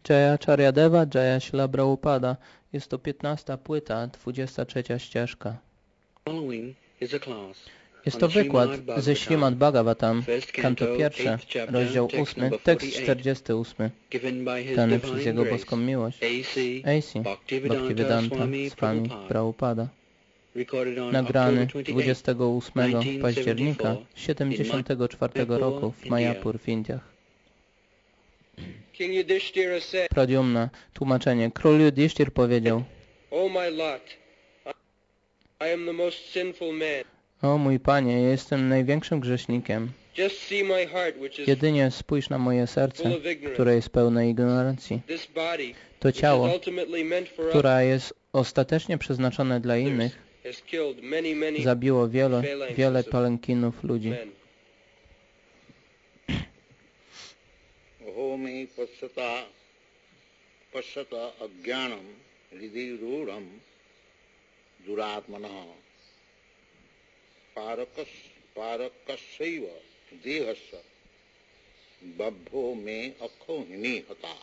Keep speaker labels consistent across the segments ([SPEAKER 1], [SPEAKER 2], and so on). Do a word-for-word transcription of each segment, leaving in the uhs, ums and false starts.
[SPEAKER 1] Jaya Charyadeva, Jaya Śrīla Prabhupada. Jest to piętnasta płyta, dwudziesta trzecia ścieżka. Jest to wykład ze Śrimad Bhagavatam, kanto pierwsze, rozdział ósmy, tekst czterdziesty ósmy, dany przez Jego boską miłość, A C Bhaktivedanta Swami Prabhupada, nagrany dwudziestego ósmego października siedemdziesiątego czwartego roku w Mayapur w Indiach. Pradyumna, tłumaczenie. Król Yudhishthir powiedział: O mój Panie, ja jestem największym grzesznikiem. Jedynie spójrz na moje serce, które jest pełne ignorancji. To ciało, które jest ostatecznie przeznaczone dla innych, zabiło wiele, wiele palenkinów ludzi.
[SPEAKER 2] Ohome pasata pasata ajnanam hridhi rudham duratmanah parakas parakasaiva dehasya babho me akho hini hata.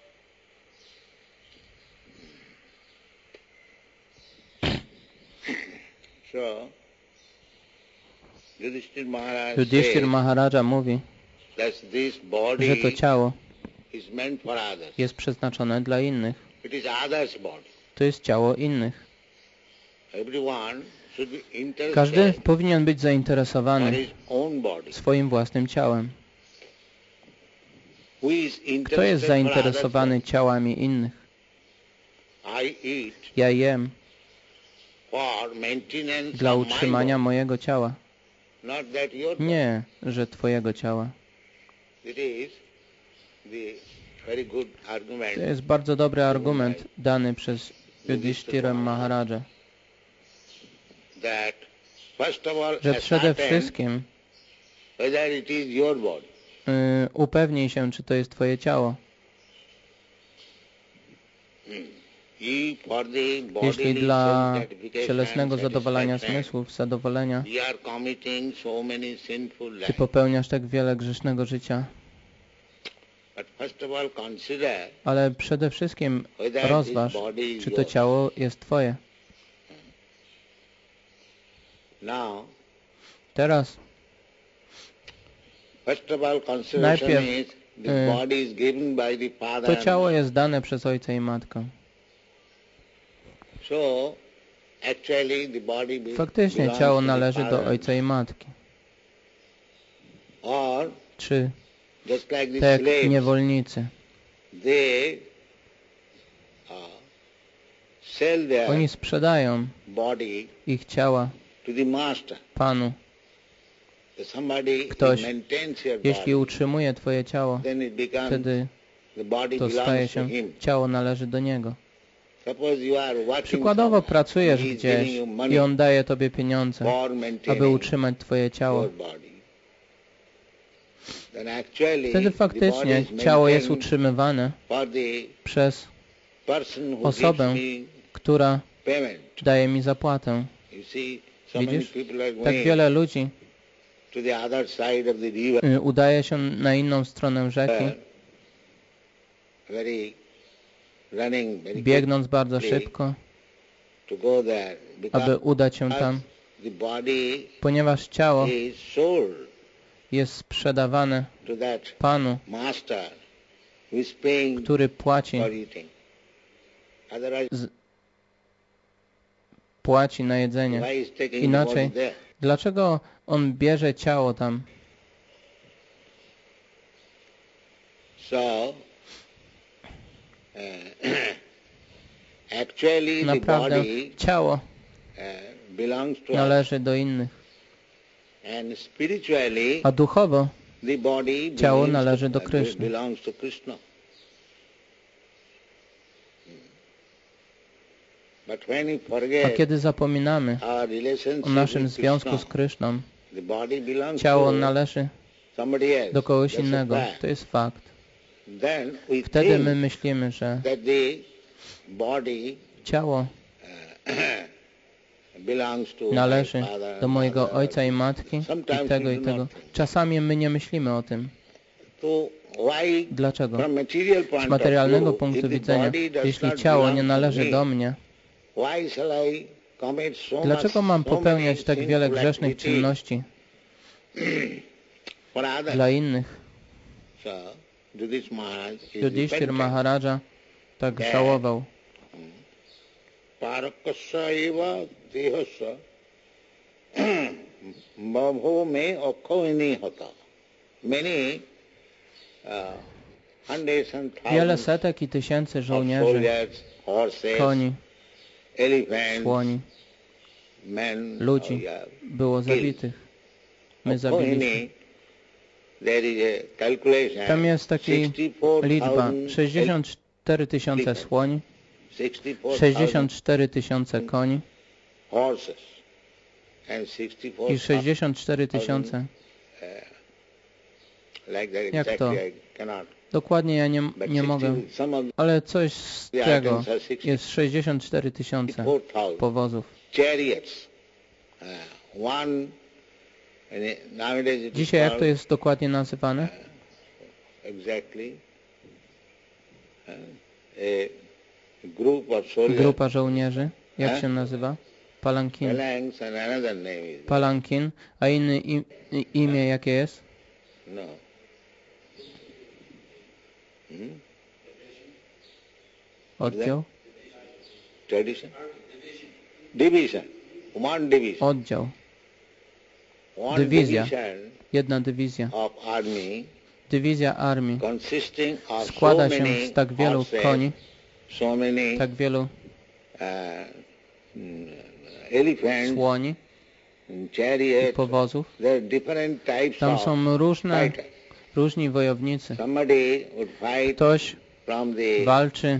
[SPEAKER 2] So Yudhishthir Maharaj
[SPEAKER 1] Yudhishthir Maharaja mówi, że to ciało jest przeznaczone dla innych. To jest ciało innych. Każdy powinien być zainteresowany swoim własnym ciałem. Kto jest zainteresowany ciałami innych? Ja jem dla utrzymania mojego ciała. Nie, że Twojego ciała. To jest bardzo dobry argument dany przez Yudhishthira Maharaja, że przede wszystkim y, upewnij się, czy to jest Twoje ciało. Jeśli dla cielesnego zadowolenia zmysłów, zadowolenia, Ty popełniasz tak wiele grzesznego życia. Ale przede wszystkim rozważ, czy to ciało jest Twoje. Teraz najpierw y, to ciało jest dane przez Ojca i Matkę. Faktycznie ciało należy do Ojca i Matki. Czy tak jak niewolnicy. Oni sprzedają ich ciała Panu. Ktoś, jeśli utrzymuje Twoje ciało, wtedy to staje się, ciało należy do Niego. Przykładowo pracujesz gdzieś i On daje Tobie pieniądze, aby utrzymać Twoje ciało. Wtedy faktycznie ciało jest utrzymywane przez osobę, która daje mi zapłatę. Widzisz? Tak wiele ludzi udaje się na inną stronę rzeki, biegnąc bardzo szybko, aby udać się tam, ponieważ ciało jest sprzedawane Panu, który płaci, z, płaci na jedzenie. Inaczej, dlaczego On bierze ciało tam? Naprawdę ciało należy do innych, a duchowo ciało należy do Kryszny. A kiedy zapominamy o naszym związku z Kryszną, ciało należy do kogoś innego. To jest fakt. Wtedy my myślimy, że ciało należy do mojego ojca i matki i tego i tego. Czasami my nie myślimy o tym. Dlaczego? Z materialnego punktu widzenia, jeśli ciało nie należy do mnie, dlaczego mam popełniać tak wiele grzesznych czynności dla innych? Yudhishthira Maharaja tak żałował. Wiele setek i tysięcy żołnierzy, koni, słoni, ludzi było zabitych. My zabiliśmy. Tam jest taka liczba sześćdziesiąt cztery tysiące słoni, sześćdziesiąt cztery tysiące koni i sześćdziesiąt cztery tysiące. Jak to? Dokładnie ja nie, nie mogę, ale coś z tego jest sześćdziesiąt cztery tysiące powozów. Dzisiaj jak to jest dokładnie nazywane? Grupa żołnierzy. Jak się nazywa? Palankin. Palankin. A inne im, imię jakie jest? Oddział? Oddział. Dywizja. Jedna dywizja. Dywizja armii składa się z tak wielu koni, tak wielu słoni i powozów. Tam są różne, różni wojownicy. Ktoś walczy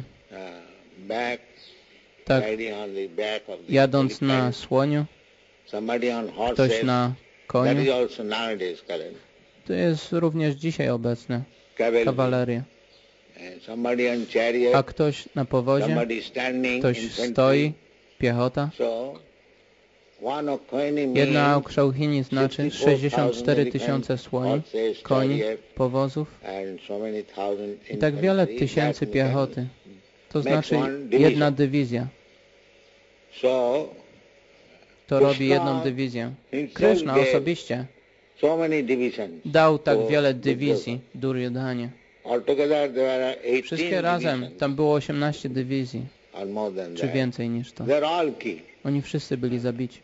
[SPEAKER 1] tak, jadąc na słoniu, ktoś na koniu. To jest również dzisiaj obecne. Kawaleria. A ktoś na powozie, ktoś stoi, piechota. Jedna Aukshauhini znaczy sześćdziesiąt cztery tysiące słoni, koni, powozów i tak wiele tysięcy piechoty. To znaczy jedna dywizja. To robi jedną dywizję. Krishna osobiście dał tak wiele dywizji Duryodhanie. Wszystkie razem tam było osiemnaście dywizji, czy więcej niż to. Oni wszyscy byli zabici.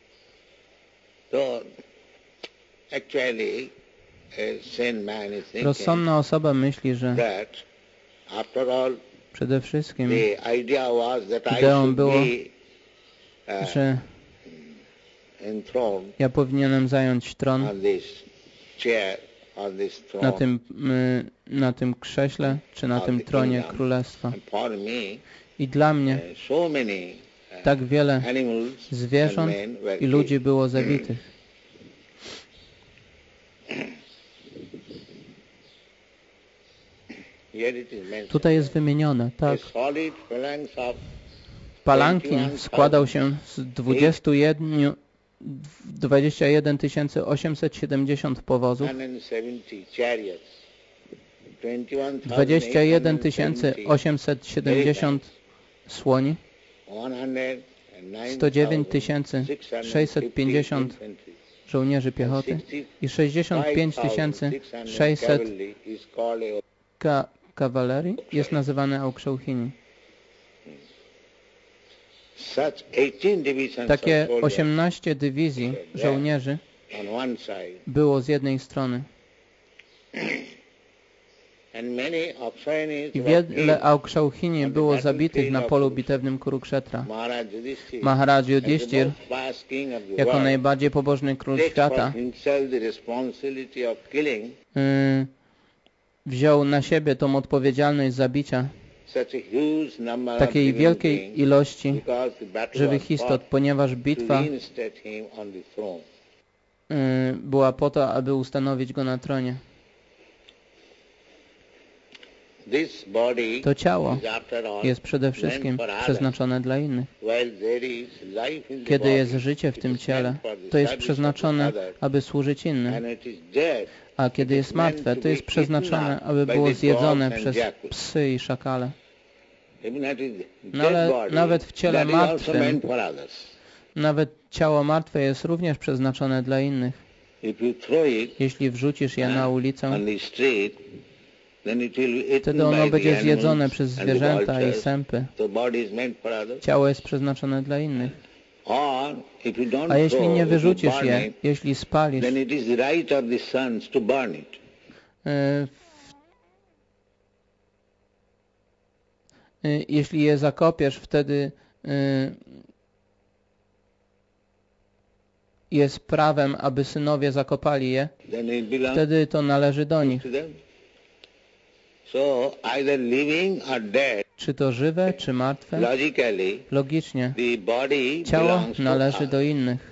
[SPEAKER 1] Rozsądna osoba myśli, że przede wszystkim ideą było, że ja powinienem zająć tron na tym, na tym krześle, czy na tym tronie królestwa. I dla mnie tak wiele zwierząt i ludzi było zabitych. Tutaj jest wymienione, tak. Palankin składał się z dwudziestu jeden tysięcy osiemset siedemdziesiąt powozów, dwadzieścia jeden tysięcy osiemset siedemdziesiąt słoni, sto dziewięć tysięcy sześćset pięćdziesiąt żołnierzy piechoty i sześćdziesiąt pięć tysięcy sześćset ka kawalerii jest nazywane Aukshauhini. Takie osiemnaście dywizji żołnierzy było z jednej strony. I wiele Aukshauhini było zabitych na polu bitewnym Kurukshetra. Maharaj Yudhishthir, jako najbardziej pobożny król świata, yy, wziął na siebie tą odpowiedzialność zabicia takiej wielkiej ilości żywych istot, ponieważ bitwa yy, była po to, aby ustanowić go na tronie. To ciało jest przede wszystkim przeznaczone dla innych. Kiedy jest życie w tym ciele, to jest przeznaczone, aby służyć innym. A kiedy jest martwe, to jest przeznaczone, aby było zjedzone przez psy i szakale. No ale nawet w ciele martwym, nawet ciało martwe jest również przeznaczone dla innych. Jeśli wrzucisz je na ulicę, wtedy ono będzie zjedzone przez zwierzęta i sępy. Ciało jest przeznaczone dla innych. A jeśli nie wyrzucisz je, jeśli spalisz, jeśli je zakopiesz, wtedy jest prawem, aby synowie zakopali je, wtedy to należy do nich. Czy to żywe, czy martwe? Logicznie. Ciało należy do innych.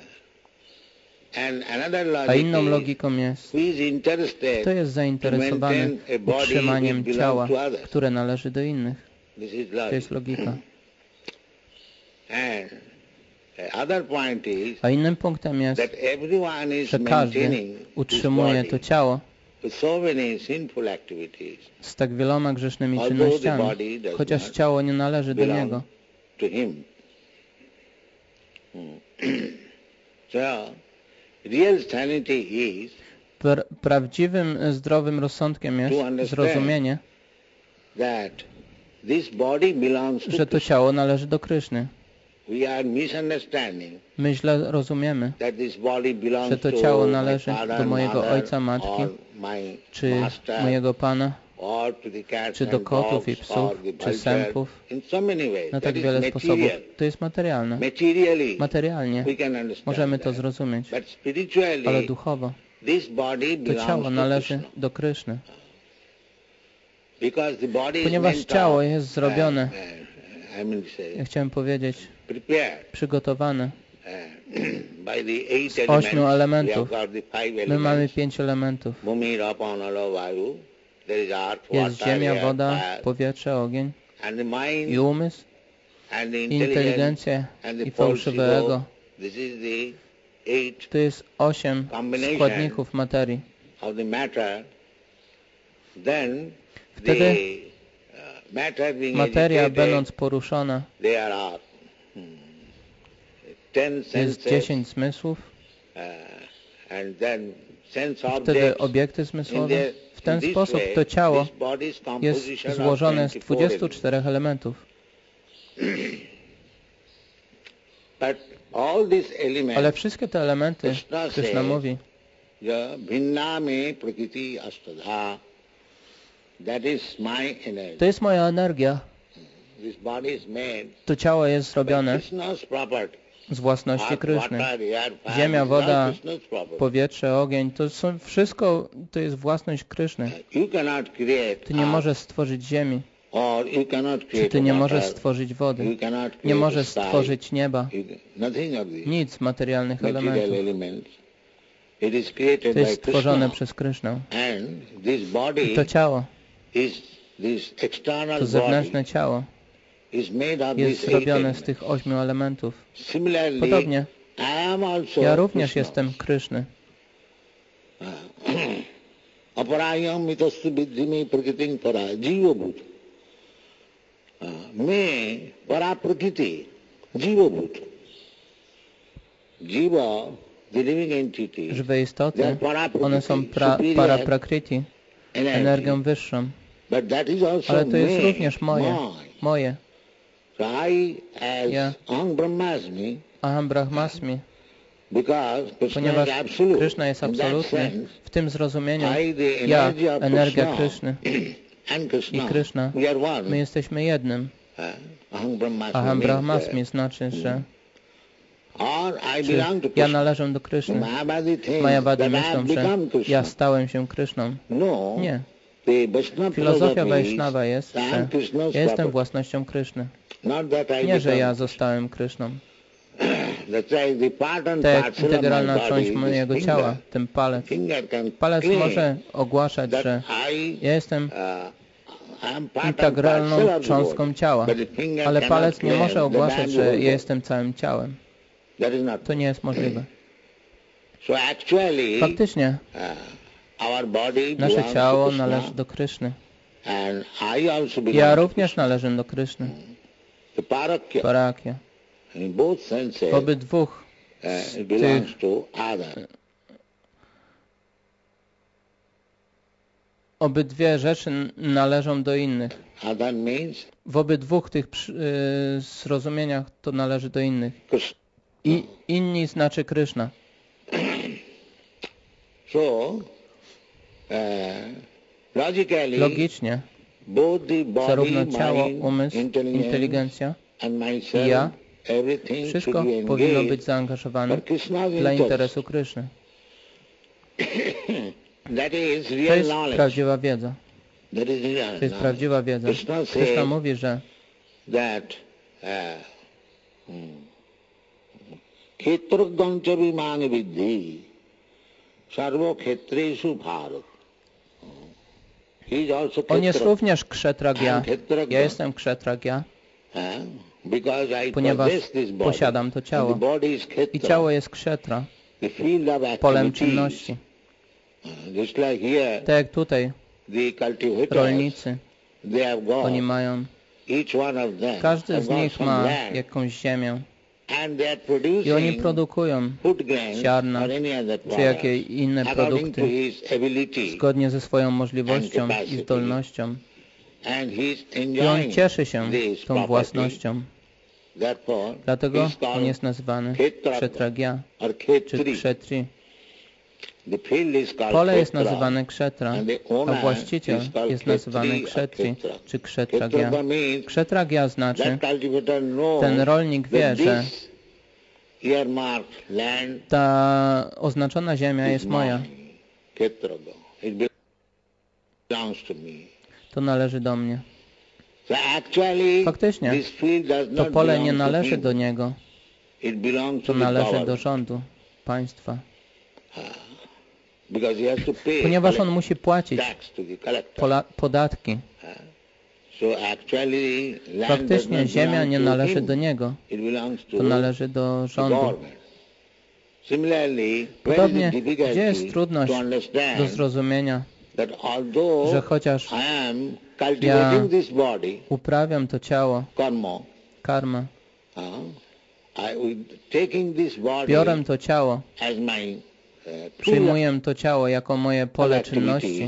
[SPEAKER 1] A inną logiką jest, kto jest zainteresowany utrzymaniem ciała, które należy do innych. To jest logika. A innym punktem jest, że każdy utrzymuje to ciało z tak wieloma grzesznymi czynnościami, chociaż ciało nie należy do niego. Pra prawdziwym, zdrowym rozsądkiem jest zrozumienie, że to ciało należy do Kryszny. My źle rozumiemy, że to ciało należy do mojego ojca, matki, czy mojego Pana, czy do kotów i psów, czy sępów, na tak wiele sposobów. To jest materialne. Materialnie możemy to zrozumieć, ale duchowo to ciało należy do Kryszny. Ponieważ ciało jest zrobione, ja chciałem powiedzieć, przygotowane z ośmiu elementów. My mamy pięć elementów. Jest ziemia, woda, powietrze, ogień i umysł, inteligencja i fałszywe ego. To jest osiem składników materii. Wtedy materia, będąc poruszona, jest dziesięć zmysłów, wtedy obiekty zmysłowe. W ten sposób to ciało jest złożone z dwudziestu czterech elementów. Ale wszystkie te elementy, Kryszna mówi, to jest moja energia. To ciało jest zrobione z własności Kryszny. Ziemia, woda, powietrze, ogień, to są wszystko, to jest własność Kryszny. Ty nie możesz stworzyć ziemi. Czy ty nie możesz stworzyć wody? Nie możesz stworzyć nieba. Nic z materialnych elementów. To jest stworzone przez Krysznę. I to ciało, to zewnętrzne ciało, jest zrobione z tych ośmiu elementów. Podobnie, ja również jestem Kryszny.
[SPEAKER 2] Aparayam mitastu viddhime prakritim para jivabhut. Me para prakriti, jivabhut. Jiva, the living entity,
[SPEAKER 1] żywe istoty, one są pra, para prakriti, energią wyższą. Ale to jest również moje, moje. Ja, aham brahmasmi, ponieważ Kryszna jest absolutny, w tym zrozumieniu ja, energia Kryszny i Kryszna, my jesteśmy jednym. Aham brahmasmi znaczy, że czy ja należę do Kryszny. Mayavadi myślą, że ja stałem się Kryszną. Nie. Filozofia Vaishnava jest, że ja jestem własnością Kryszny. Nie, że ja zostałem Kryszną. Tak integralna część mojego ciała, ten palec. Palec może ogłaszać, że ja jestem integralną cząstką ciała. Ale palec nie może ogłaszać, że ja jestem całym ciałem. To nie jest możliwe. Faktycznie, nasze ciało należy do Kryszny. Ja również należę do Kryszny. Parakya. W obydwu tych obydwie rzeczy należą do innych. W obydwu tych y, zrozumieniach to należy do innych. I inni znaczy Kryszna. Logicznie, zarówno ciało, umysł, inteligencja i ja, wszystko powinno być zaangażowane dla interesu Kryszny. To jest prawdziwa wiedza. To jest prawdziwa wiedza. Kryszna mówi, że
[SPEAKER 2] Kshetrogyancha vimani viddhi sarva kshetreshu bharat.
[SPEAKER 1] On jest również kshetragya. Ja jestem kshetragya, ponieważ posiadam to ciało. I ciało jest kshetra, polem czynności. Tak jak tutaj rolnicy, oni mają, każdy z nich ma jakąś ziemię i oni produkują ziarna czy jakieś inne produkty zgodnie ze swoją możliwością i zdolnością. I on cieszy się tą własnością. Dlatego on jest nazywany kshetragya czy kshetri. Pole jest nazywane kshetra, a właściciel jest nazywany kshetri czy kshetragya. Kshetragya znaczy, ten rolnik wie, że ta oznaczona ziemia jest moja. To należy do mnie. Faktycznie, to pole nie należy do niego. To należy do rządu, państwa. Ponieważ on musi płacić podatki. Faktycznie ziemia nie należy do niego. To należy do rządu. Podobnie, gdzie jest trudność do zrozumienia, że chociaż ja uprawiam to ciało, karma, biorę to ciało, przyjmuję to ciało jako moje pole czynności,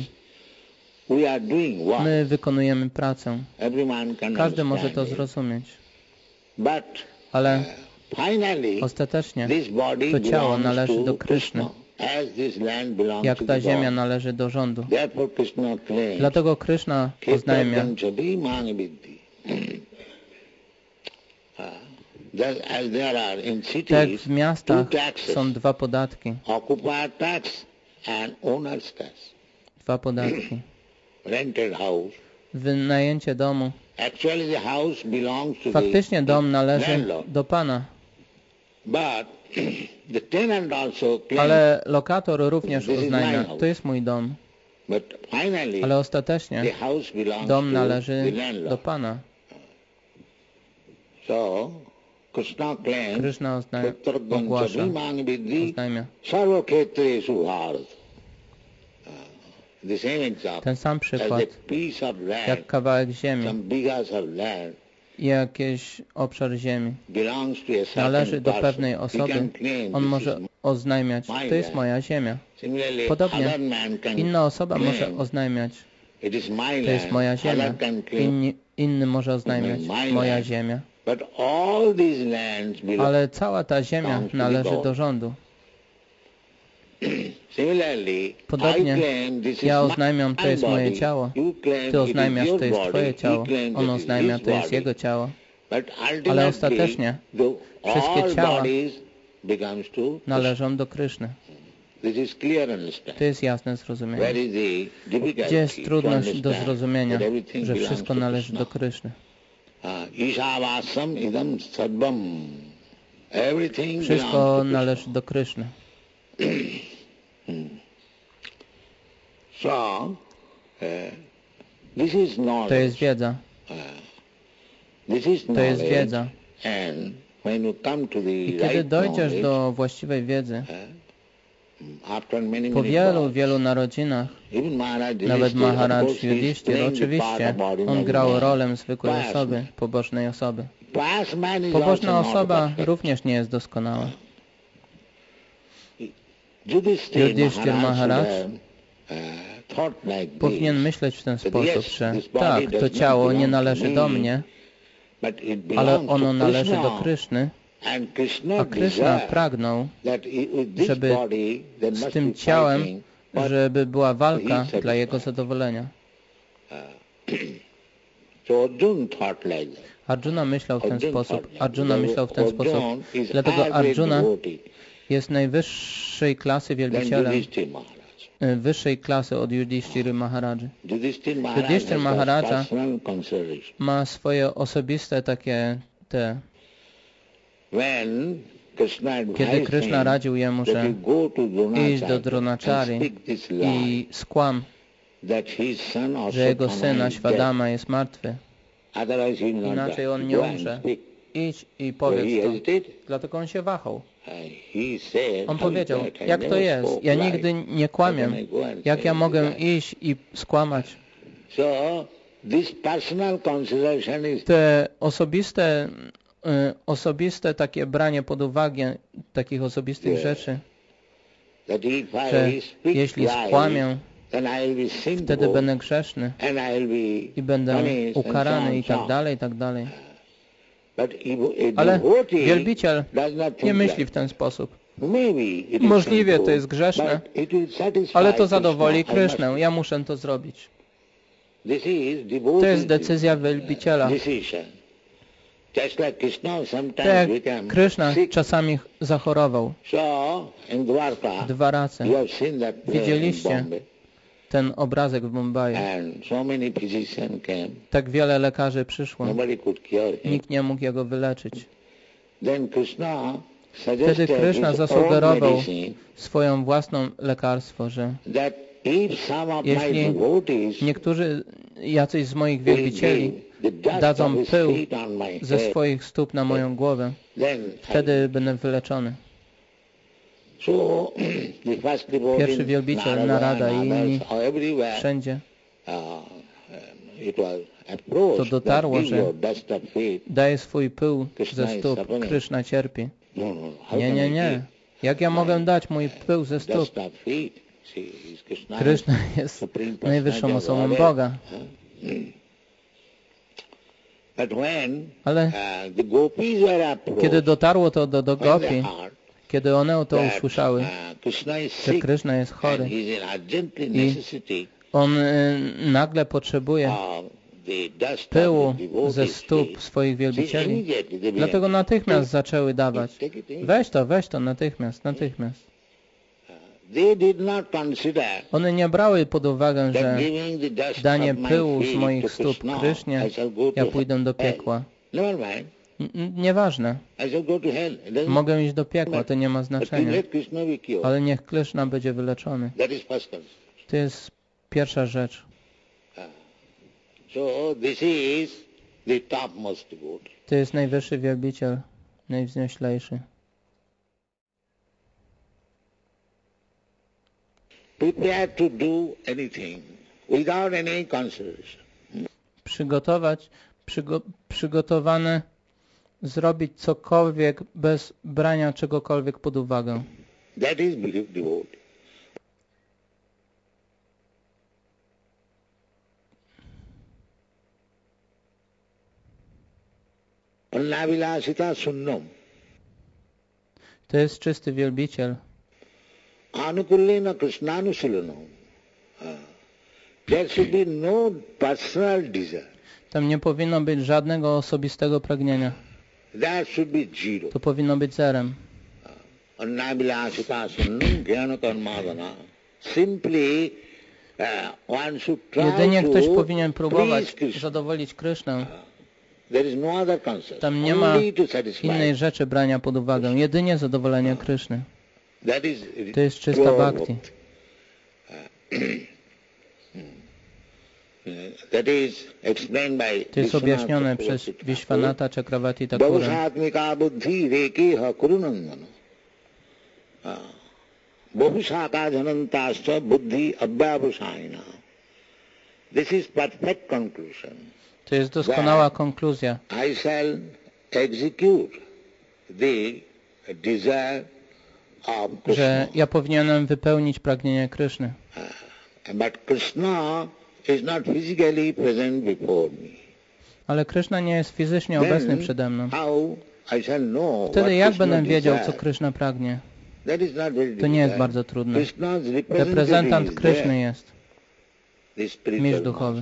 [SPEAKER 1] my wykonujemy pracę. Każdy może to zrozumieć. Ale ostatecznie to ciało należy do Kryszny, jak ta ziemia należy do rządu. Dlatego Kryszna oznajmia, tak w miastach są dwa podatki. Dwa podatki. Wynajęcie domu. Faktycznie dom należy do Pana. Ale lokator również oznajmia, to jest mój dom. Ale ostatecznie dom należy do Pana. Kryszna ogłasza, oznajmia. Ten sam przykład, jak kawałek ziemi i jakiś obszar ziemi należy do pewnej osoby, on może oznajmiać, to jest moja ziemia. Podobnie inna osoba może oznajmiać, to jest moja ziemia. Inni, inny może oznajmiać, moja ziemia. Ale cała ta ziemia należy do rządu. Podobnie ja oznajmiam, to jest moje ciało. Ty oznajmiasz, to jest Twoje ciało. On oznajmia, to jest jego ciało. Ale ostatecznie wszystkie ciała należą do Kryszny. To jest jasne zrozumienie. Gdzie jest trudność do zrozumienia, że wszystko należy do Kryszny? Wszystko należy do Kryszny.
[SPEAKER 2] So, uh,
[SPEAKER 1] To jest wiedza. To jest wiedza. I kiedy dojdziesz do właściwej wiedzy, po wielu, wielu narodzinach, nawet Maharaj Yudhishthira, oczywiście, on grał rolę zwykłej osoby, pobożnej osoby. Pobożna osoba również nie jest doskonała. Yudhishthira Maharaj powinien myśleć w ten sposób, że tak, to ciało nie należy do mnie, ale ono należy do Kryszny, a Kryszna pragnął, żeby z tym ciałem, żeby była walka dla jego zadowolenia. Arjuna myślał w ten sposób. Arjuna myślał w ten sposób. Dlatego Arjuna jest najwyższej klasy wielbicielem, wyższej klasy od Yudhishthira Maharaja. Yudhishthira Maharaja ma swoje osobiste takie te... Kiedy Krishna radził jemu, że idź do Dronachary i skłam, że jego syn Ashwadama jest martwy, inaczej on nie umrze. Idź i powiedz to. Dlatego on się wahał. On powiedział, jak to jest? Ja nigdy nie kłamię. Jak ja mogę iść i skłamać? Te osobiste, osobiste takie branie pod uwagę takich osobistych rzeczy, że jeśli skłamię, wtedy będę grzeszny i będę ukarany i tak dalej, i tak dalej. Ale wielbiciel nie myśli w ten sposób. Możliwie to jest grzeszne, ale to zadowoli Krysznę. Ja muszę to zrobić. To jest decyzja wielbiciela. Tak jak Kryszna czasami zachorował w Dwarace. Widzieliście ten obrazek w Mumbaiu. Tak wiele lekarzy przyszło. Nikt nie mógł jego wyleczyć. Wtedy Kryszna zasugerował swoją własną lekarstwo, że jeśli niektórzy, jacyś z moich wielbicieli dadzą pył ze swoich stóp na moją głowę, wtedy będę wyleczony. Pierwszy wielbiciel, Narada i inni, wszędzie to dotarło, że daje swój pył ze stóp, Kryszna cierpi. Nie, nie, nie. Jak ja mogę dać mój pył ze stóp? Kryszna jest najwyższą osobą Boga. Ale kiedy dotarło to do, do Gopi, kiedy one to usłyszały, że Kryszna jest chory i on y, nagle potrzebuje pyłu ze stóp swoich wielbicieli, dlatego natychmiast zaczęły dawać. Weź to, weź to, natychmiast, natychmiast. One nie brały pod uwagę, że danie pyłu z moich stóp Krysznie, ja pójdę do piekła. Nieważne. Mogę iść do piekła, to nie ma znaczenia. Ale niech Kryszna będzie wyleczony. To jest pierwsza rzecz. To jest najwyższy wielbiciel, najwznioślejszy. Przygotować, przygo, przygotowane zrobić cokolwiek bez brania czegokolwiek pod uwagę.
[SPEAKER 2] That is devotee. Annavilasita sunnam.
[SPEAKER 1] To jest czysty wielbiciel.
[SPEAKER 2] Anukullena Krishnanushilanam. There should be no personal desire.
[SPEAKER 1] Tam nie powinno być żadnego osobistego pragnienia.
[SPEAKER 2] That should be zero.
[SPEAKER 1] To powinno być zerem.
[SPEAKER 2] Annavilasita sunnam jnana karmadana. Simply uh, one should try
[SPEAKER 1] Jedynie
[SPEAKER 2] to
[SPEAKER 1] ktoś powinien próbować zadowolić Krysznę.
[SPEAKER 2] There is no other concept.
[SPEAKER 1] Tam nie ma innej rzeczy brania pod uwagę. Jedynie zadowolenie Kryszny. To jest czysta bhakti. To jest objaśnione przez Vishwanatha Chakravarti Thakura.
[SPEAKER 2] This is perfect conclusion.
[SPEAKER 1] To jest doskonała konkluzja.
[SPEAKER 2] I shall execute the desire of Krishna.
[SPEAKER 1] Że ja powinienem wypełnić pragnienie Kryszny.
[SPEAKER 2] Uh, but Krishna is not physically present before me.
[SPEAKER 1] Ale Kryszna nie jest fizycznie
[SPEAKER 2] Then
[SPEAKER 1] obecny przede mną.
[SPEAKER 2] How I shall know
[SPEAKER 1] Wtedy
[SPEAKER 2] what
[SPEAKER 1] jak
[SPEAKER 2] Krishna
[SPEAKER 1] będę wiedział,
[SPEAKER 2] desire?
[SPEAKER 1] co Kryszna pragnie?
[SPEAKER 2] That is not very
[SPEAKER 1] To nie jest
[SPEAKER 2] difficult.
[SPEAKER 1] bardzo trudne.
[SPEAKER 2] Krishna's
[SPEAKER 1] Reprezentant
[SPEAKER 2] is
[SPEAKER 1] Kryszny
[SPEAKER 2] there,
[SPEAKER 1] jest.
[SPEAKER 2] the spiritual
[SPEAKER 1] Mistrz duchowy.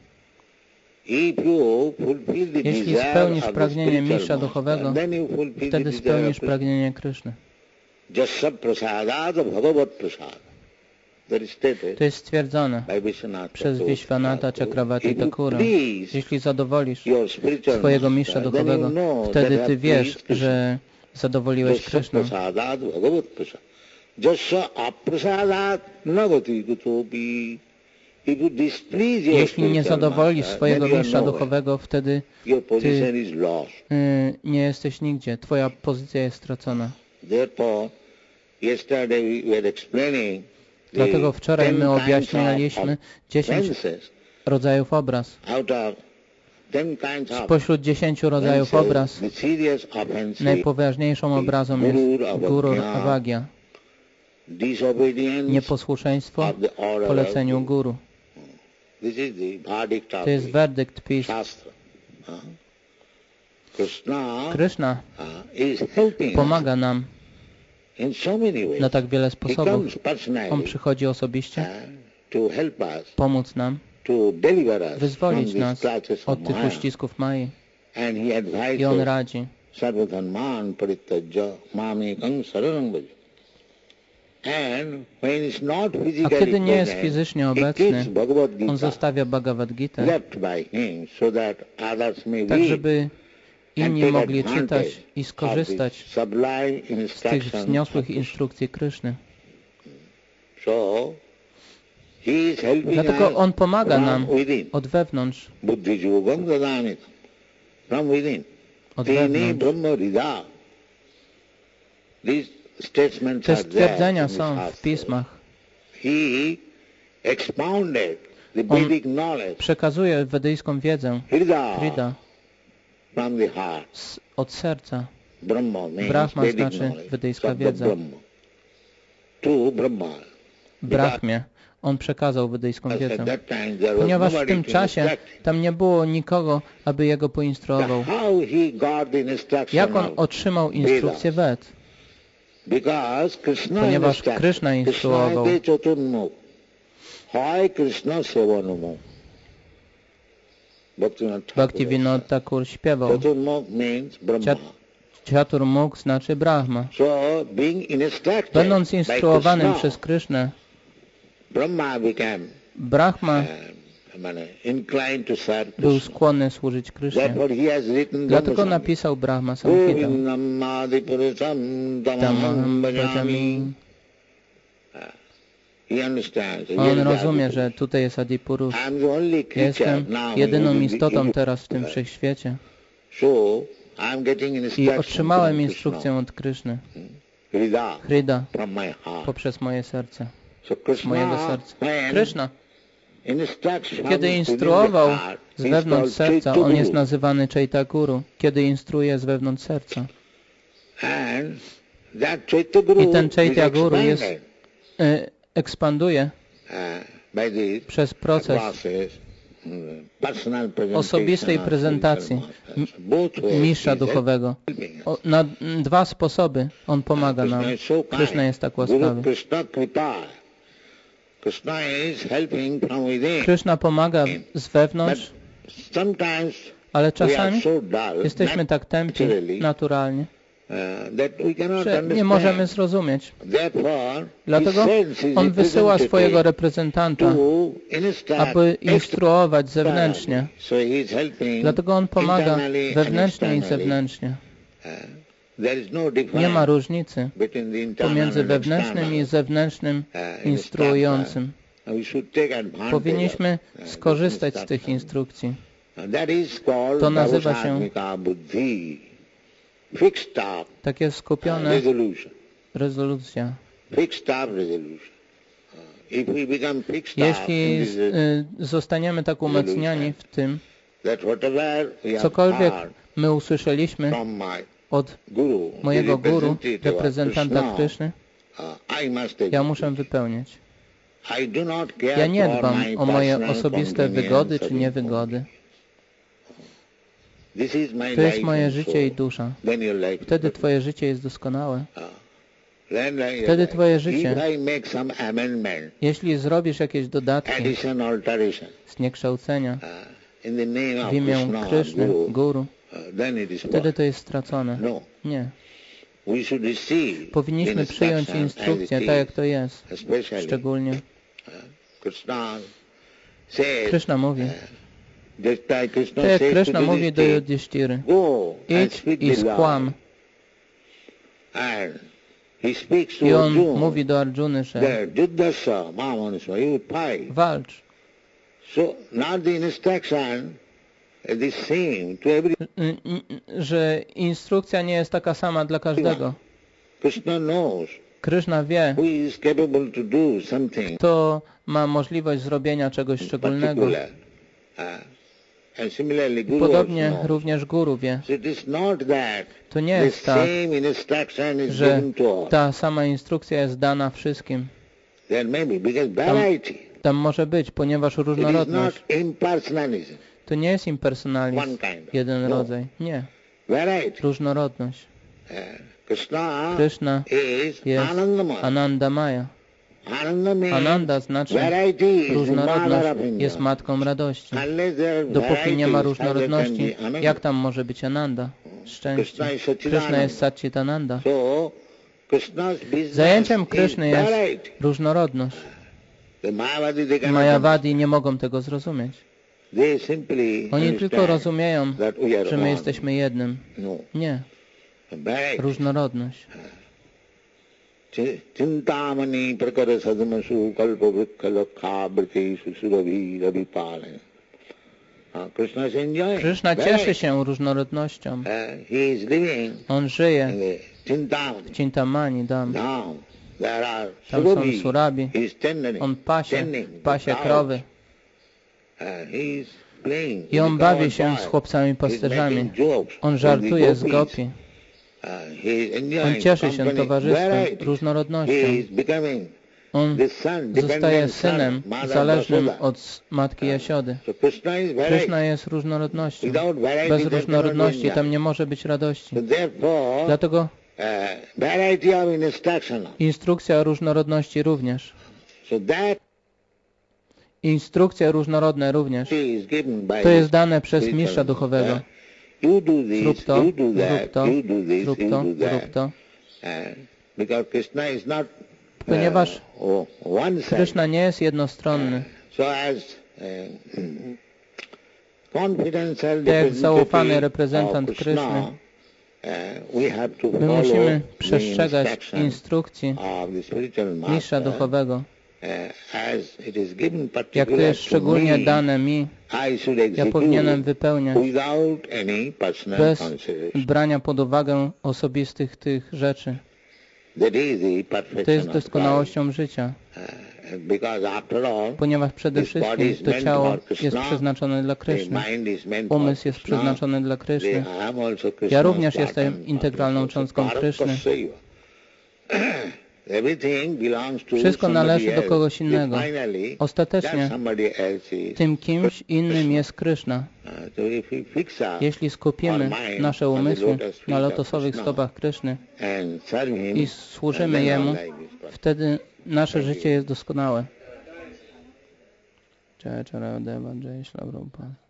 [SPEAKER 2] If you fulfill the
[SPEAKER 1] Jeśli
[SPEAKER 2] desire
[SPEAKER 1] spełnisz
[SPEAKER 2] of the
[SPEAKER 1] pragnienie
[SPEAKER 2] spiritual
[SPEAKER 1] mistrza
[SPEAKER 2] master,
[SPEAKER 1] duchowego,
[SPEAKER 2] then you fulfill
[SPEAKER 1] wtedy
[SPEAKER 2] the desire
[SPEAKER 1] spełnisz
[SPEAKER 2] of Krishna.
[SPEAKER 1] pragnienie Kryszny.
[SPEAKER 2] Jasya prasadat bhagavat prasad. That is stated
[SPEAKER 1] To jest stwierdzone
[SPEAKER 2] by Vishwanath
[SPEAKER 1] przez
[SPEAKER 2] Thakur.
[SPEAKER 1] Vishwanatha Chakravarti
[SPEAKER 2] If you
[SPEAKER 1] Thakura.
[SPEAKER 2] please
[SPEAKER 1] Jeśli zadowolisz
[SPEAKER 2] your spiritual
[SPEAKER 1] swojego
[SPEAKER 2] master,
[SPEAKER 1] mistrza
[SPEAKER 2] then
[SPEAKER 1] duchowego,
[SPEAKER 2] you know
[SPEAKER 1] wtedy
[SPEAKER 2] that
[SPEAKER 1] ty
[SPEAKER 2] I have
[SPEAKER 1] wiesz,
[SPEAKER 2] pleased Krishna.
[SPEAKER 1] że zadowoliłeś
[SPEAKER 2] Jasya
[SPEAKER 1] Kryszną.
[SPEAKER 2] prasadat bhagavat prasad. Jasya aprasadat nagati kutopi. If you displease your
[SPEAKER 1] Jeśli nie
[SPEAKER 2] spiritual
[SPEAKER 1] zadowolisz
[SPEAKER 2] master,
[SPEAKER 1] swojego
[SPEAKER 2] then you are
[SPEAKER 1] mistrza
[SPEAKER 2] nowhere.
[SPEAKER 1] duchowego, wtedy
[SPEAKER 2] Your position
[SPEAKER 1] ty
[SPEAKER 2] is lost.
[SPEAKER 1] y, nie jesteś nigdzie. Twoja pozycja jest stracona.
[SPEAKER 2] Therefore, yesterday we were explaining the
[SPEAKER 1] Dlatego wczoraj
[SPEAKER 2] ten
[SPEAKER 1] my
[SPEAKER 2] kinds
[SPEAKER 1] objaśnialiśmy
[SPEAKER 2] of
[SPEAKER 1] dziesięć
[SPEAKER 2] offenses.
[SPEAKER 1] rodzajów obraz.
[SPEAKER 2] Out of ten kinds of
[SPEAKER 1] Spośród dziesięciu rodzajów
[SPEAKER 2] offenses,
[SPEAKER 1] obraz
[SPEAKER 2] the serious offense,
[SPEAKER 1] najpoważniejszą obrazą jest guru avagya,
[SPEAKER 2] disobedience
[SPEAKER 1] nieposłuszeństwo
[SPEAKER 2] of the order
[SPEAKER 1] poleceniu
[SPEAKER 2] of
[SPEAKER 1] guru.
[SPEAKER 2] This is the verdict of
[SPEAKER 1] To jest
[SPEAKER 2] the
[SPEAKER 1] werdykt pism.
[SPEAKER 2] Shastra. Uh, Krishna
[SPEAKER 1] Kryszna
[SPEAKER 2] uh, is helping
[SPEAKER 1] pomaga
[SPEAKER 2] us
[SPEAKER 1] nam
[SPEAKER 2] in so many ways.
[SPEAKER 1] na tak wiele
[SPEAKER 2] He
[SPEAKER 1] sposobów.
[SPEAKER 2] comes personally
[SPEAKER 1] On przychodzi osobiście
[SPEAKER 2] uh, to help us,
[SPEAKER 1] pomóc nam,
[SPEAKER 2] to deliver us from
[SPEAKER 1] wyzwolić
[SPEAKER 2] these
[SPEAKER 1] nas
[SPEAKER 2] clutches of
[SPEAKER 1] od tych
[SPEAKER 2] Maya.
[SPEAKER 1] uścisków Mai.
[SPEAKER 2] And he advises
[SPEAKER 1] I on radzi.
[SPEAKER 2] Sarvathanman parityajya mamekam saranam bhaja. And when it's not
[SPEAKER 1] A
[SPEAKER 2] physically
[SPEAKER 1] kiedy nie jest
[SPEAKER 2] present,
[SPEAKER 1] fizycznie
[SPEAKER 2] he
[SPEAKER 1] obecny,
[SPEAKER 2] keeps Bhagavad Gita
[SPEAKER 1] on zostawia Bhagavad Gita,
[SPEAKER 2] left by him so that others may
[SPEAKER 1] tak
[SPEAKER 2] read
[SPEAKER 1] żeby
[SPEAKER 2] and
[SPEAKER 1] inni
[SPEAKER 2] take
[SPEAKER 1] mogli
[SPEAKER 2] advantage
[SPEAKER 1] czytać i
[SPEAKER 2] of
[SPEAKER 1] skorzystać
[SPEAKER 2] the sublime
[SPEAKER 1] z tych
[SPEAKER 2] instructions
[SPEAKER 1] wzniosłych
[SPEAKER 2] of Krishna.
[SPEAKER 1] instrukcji Kryszny.
[SPEAKER 2] So, he is helping
[SPEAKER 1] Dlatego
[SPEAKER 2] us
[SPEAKER 1] on pomaga
[SPEAKER 2] from
[SPEAKER 1] nam
[SPEAKER 2] within.
[SPEAKER 1] od wewnątrz,
[SPEAKER 2] Buddhi yogam dadamita. From within.
[SPEAKER 1] od
[SPEAKER 2] Tini
[SPEAKER 1] wewnątrz.
[SPEAKER 2] brahma rida. These statements
[SPEAKER 1] Te
[SPEAKER 2] are there
[SPEAKER 1] stwierdzenia
[SPEAKER 2] in the
[SPEAKER 1] są w
[SPEAKER 2] Shastras.
[SPEAKER 1] pismach.
[SPEAKER 2] He expounded the
[SPEAKER 1] On
[SPEAKER 2] Vedic knowledge,
[SPEAKER 1] przekazuje wedyjską wiedzę,
[SPEAKER 2] Hrida,
[SPEAKER 1] Hrida,
[SPEAKER 2] from the heart.
[SPEAKER 1] z, od serca.
[SPEAKER 2] Brahma means
[SPEAKER 1] Brahma
[SPEAKER 2] Vedic
[SPEAKER 1] znaczy
[SPEAKER 2] knowledge.
[SPEAKER 1] wedyjska
[SPEAKER 2] Sabda
[SPEAKER 1] wiedza.
[SPEAKER 2] Brahma. To Brahma.
[SPEAKER 1] Brahmie. On przekazał wedyjską
[SPEAKER 2] Because
[SPEAKER 1] wiedzę.
[SPEAKER 2] at that time there was
[SPEAKER 1] Ponieważ w
[SPEAKER 2] nobody
[SPEAKER 1] tym
[SPEAKER 2] to
[SPEAKER 1] czasie
[SPEAKER 2] instruct.
[SPEAKER 1] tam nie było nikogo, aby jego poinstruował.
[SPEAKER 2] So how he got the instruction
[SPEAKER 1] Jak on
[SPEAKER 2] of
[SPEAKER 1] otrzymał instrukcję Ved?
[SPEAKER 2] Because Krishna
[SPEAKER 1] Ponieważ
[SPEAKER 2] instructed.
[SPEAKER 1] Kryszna instruował.
[SPEAKER 2] Krishna te chaturmukh. Hai Krishna sevanumukh. Bhaktivinoda Thakur.
[SPEAKER 1] Bhaktivinoda Thakur śpiewał.
[SPEAKER 2] Chaturmukh means Brahma.
[SPEAKER 1] Chat- Chaturmukh znaczy Brahma.
[SPEAKER 2] So being instructed
[SPEAKER 1] Będąc
[SPEAKER 2] by
[SPEAKER 1] instruowanym
[SPEAKER 2] Krishna,
[SPEAKER 1] przez Krysznę,
[SPEAKER 2] Brahma became
[SPEAKER 1] Brahma
[SPEAKER 2] um, inclined to serve
[SPEAKER 1] był
[SPEAKER 2] Krishna.
[SPEAKER 1] skłonny służyć Krysznie.
[SPEAKER 2] Therefore he has written
[SPEAKER 1] Dlatego
[SPEAKER 2] Brahma
[SPEAKER 1] napisał Brahma Samhita.
[SPEAKER 2] Govindam Adipurusham Tamaham
[SPEAKER 1] Tamaham
[SPEAKER 2] Bhajami.
[SPEAKER 1] bhajami.
[SPEAKER 2] He understands.
[SPEAKER 1] On
[SPEAKER 2] Yes,
[SPEAKER 1] rozumie,
[SPEAKER 2] Adipurush.
[SPEAKER 1] że tutaj jest Adipurush.
[SPEAKER 2] I'm the only
[SPEAKER 1] Ja
[SPEAKER 2] creature
[SPEAKER 1] jestem
[SPEAKER 2] now
[SPEAKER 1] jedyną
[SPEAKER 2] in the
[SPEAKER 1] istotą
[SPEAKER 2] universe.
[SPEAKER 1] teraz w tym wszechświecie.
[SPEAKER 2] So I'm getting
[SPEAKER 1] I
[SPEAKER 2] instruction
[SPEAKER 1] otrzymałem
[SPEAKER 2] from
[SPEAKER 1] instrukcję
[SPEAKER 2] Krishna.
[SPEAKER 1] od Kryszny.
[SPEAKER 2] Hrida
[SPEAKER 1] Hrida
[SPEAKER 2] from my heart.
[SPEAKER 1] poprzez moje serce.
[SPEAKER 2] So
[SPEAKER 1] Z mojego
[SPEAKER 2] Krishna,
[SPEAKER 1] serca.
[SPEAKER 2] when
[SPEAKER 1] Kryszna,
[SPEAKER 2] instructs from
[SPEAKER 1] kiedy
[SPEAKER 2] within the
[SPEAKER 1] instruował
[SPEAKER 2] heart,
[SPEAKER 1] z
[SPEAKER 2] he's
[SPEAKER 1] wewnątrz
[SPEAKER 2] called
[SPEAKER 1] serca, on
[SPEAKER 2] Chaitanya
[SPEAKER 1] jest
[SPEAKER 2] Guru.
[SPEAKER 1] nazywany Chaitaguru. Kiedy instruuje z wewnątrz serca.
[SPEAKER 2] And that Chaitanya Guru
[SPEAKER 1] I ten
[SPEAKER 2] is
[SPEAKER 1] Chaitaguru jest,
[SPEAKER 2] expanded,
[SPEAKER 1] y, ekspanduje
[SPEAKER 2] uh, by the
[SPEAKER 1] przez proces
[SPEAKER 2] process, mm, personal presentation
[SPEAKER 1] osobistej
[SPEAKER 2] of
[SPEAKER 1] prezentacji
[SPEAKER 2] spiritual masters. Both ways
[SPEAKER 1] mistrza
[SPEAKER 2] he is
[SPEAKER 1] duchowego.
[SPEAKER 2] helping us.
[SPEAKER 1] O, na m, dwa sposoby on pomaga nam.
[SPEAKER 2] Krishna is so kind.
[SPEAKER 1] Kryszna jest tak
[SPEAKER 2] Guru
[SPEAKER 1] łaskawy.
[SPEAKER 2] Krishna Kripa. Krishna is helping from within.
[SPEAKER 1] Kryszna pomaga z
[SPEAKER 2] But
[SPEAKER 1] wewnątrz,
[SPEAKER 2] sometimes
[SPEAKER 1] ale
[SPEAKER 2] we are
[SPEAKER 1] czasami
[SPEAKER 2] so dull,
[SPEAKER 1] jesteśmy tak tępi
[SPEAKER 2] naturally,
[SPEAKER 1] naturalnie,
[SPEAKER 2] uh, that we cannot
[SPEAKER 1] że nie
[SPEAKER 2] understand.
[SPEAKER 1] możemy zrozumieć.
[SPEAKER 2] Therefore,
[SPEAKER 1] Dlatego
[SPEAKER 2] he sends his
[SPEAKER 1] on wysyła swojego
[SPEAKER 2] representative
[SPEAKER 1] reprezentanta,
[SPEAKER 2] to instruct
[SPEAKER 1] aby instruować zewnętrznie.
[SPEAKER 2] externally. So he is helping
[SPEAKER 1] Dlatego on pomaga
[SPEAKER 2] internally and
[SPEAKER 1] wewnętrznie i
[SPEAKER 2] externally.
[SPEAKER 1] zewnętrznie.
[SPEAKER 2] Uh, there is no difference
[SPEAKER 1] Nie ma różnicy
[SPEAKER 2] between the internal
[SPEAKER 1] pomiędzy
[SPEAKER 2] and
[SPEAKER 1] wewnętrznym i
[SPEAKER 2] external,
[SPEAKER 1] zewnętrznym
[SPEAKER 2] uh,
[SPEAKER 1] instruującym. Powinniśmy skorzystać z tych instrukcji. To nazywa się takie skupione rezolucja. Jeśli zostaniemy tak umacniani w tym, cokolwiek my usłyszeliśmy od mojego guru, reprezentanta Kryszny, ja muszę wypełniać. Ja nie dbam o moje osobiste wygody czy niewygody. To jest moje życie i dusza. Wtedy Twoje życie jest doskonałe. Wtedy Twoje życie, jeśli zrobisz jakieś dodatki, zniekształcenia w imię Kryszny, Guru, wtedy to jest stracone. Nie. Powinniśmy przyjąć instrukcję tak, jak to jest. Szczególnie Kryszna mówi, tak jak Kryszna mówi do Judhiszthiry, idź i skłam. I on mówi do Arjuny, że walcz. Że instrukcja nie jest taka sama dla każdego. Kryszna wie, kto ma możliwość zrobienia czegoś szczególnego. Podobnie również Guru wie. To nie jest tak, że ta sama instrukcja jest dana wszystkim. Tam, tam może być, ponieważ różnorodność. To nie jest impersonalizm, jeden rodzaj. Nie. Różnorodność. Kryszna jest Anandamaya. Ananda znaczy różnorodność, jest matką radości. Dopóki nie ma różnorodności, jak tam może być Ananda? Szczęście. Kryszna jest Satchitananda. Zajęciem Kryszny jest różnorodność. Mayavadi nie mogą tego zrozumieć. Oni tylko rozumieją, że my jesteśmy jednym. Nie. Różnorodność.
[SPEAKER 2] Chintamani prakara sadmasu kalpa vrikha lakha britesu surabhi rabipale.
[SPEAKER 1] Kryszna cieszy się różnorodnością. On żyje w Chintamani Dham. Tam są surabi. On pasie, pasie krowy. I on bawi się z chłopcami pasterzami. On żartuje z gopi. On cieszy się towarzystwem, różnorodnością. On zostaje synem zależnym od matki Jasiody. Kryszna jest różnorodnością. Bez różnorodności tam nie może być radości. Dlatego instrukcja różnorodności również. Instrukcja różnorodna również. To jest dane przez mistrza duchowego. Zrób to, zrób to, zrób to, zrób to. Ponieważ Kryszna nie jest jednostronny. Jak zaufany reprezentant Kryszny, my musimy przestrzegać instrukcji mistrza duchowego. Jak to jest szczególnie dane mi, ja powinienem wypełniać bez brania pod uwagę osobistych tych rzeczy. To jest doskonałością życia. Ponieważ przede wszystkim to ciało jest przeznaczone dla Kryszny. Umysł jest przeznaczony dla Kryszny. Ja również jestem integralną cząstką Kryszny. Wszystko należy do kogoś innego. Ostatecznie tym kimś innym jest Kryszna. Jeśli skupimy nasze umysły na lotosowych stopach Kryszny i służymy Jemu, wtedy nasze życie jest doskonałe. Jai Charadeva, Jai Shri Prabhupada.